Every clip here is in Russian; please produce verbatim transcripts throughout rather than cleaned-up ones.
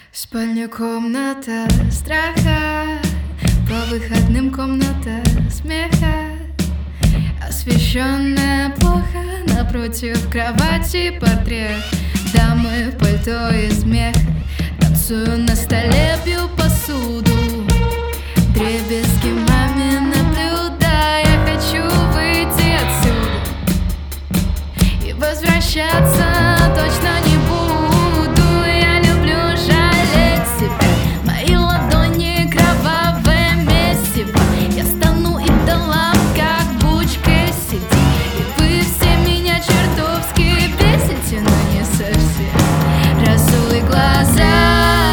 Спальня комната страха, по выходным комната смеха, освещенная плохо, напротив кровати портрет дамы в пальто из меха. Танцую на столе, пью посуду, дребезги мамино блюдо. Я хочу выйти отсюда и возвращаться точно не буду. Я люблю жалеть себя, мои ладони кровавое месиво. Я стану идолом, как бучкой сети, и вы все меня чертовски бесите, но не совсем. Разуй глаза,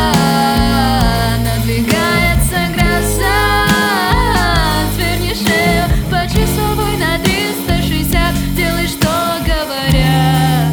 надвигается гроза. Сверни шею по часовой на триста шестьдесят, делай, что говорят.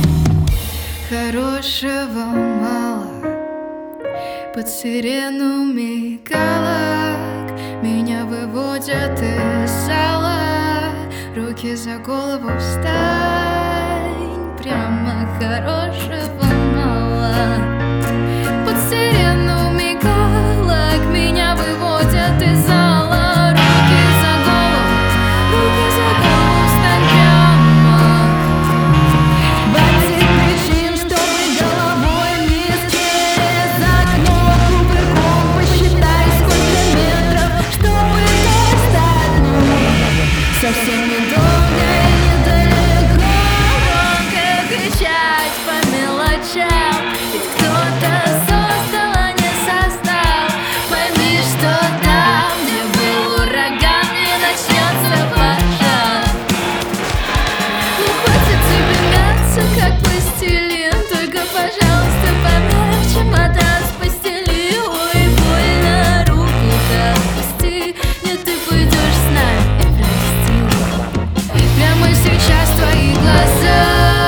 Хорошего мало, под сирену мигалок меня выводят из зала. Руки за голову встань, прямо хорошего мало. Под сирену мигалок меня выводят из зала. Руки за голову, руки за голову встань прямо. Хватит причин, чтобы головой вниз через окно. Кувырком посчитай, сколько метров, чтобы достать, ну, совсем недолго и недалеко. Громко кричать по мелочам, ведь кто-то создал, а не состав. Пойми, что там, где был ураган, не начнется пожар. Ну хватит тебе мяться, как пластилин, только, пожалуйста, помягче матрас постели. Ой, больно, руку-то отпусти, нет, ты пойдешь с нами и прости. Прямо сейчас твои глаза,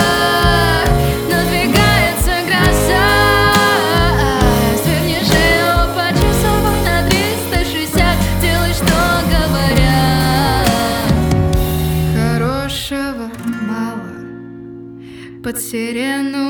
надвигается гроза. Сверни шею по часовой на триста шестьдесят, делай, что говорят. Хорошего мало, под сирену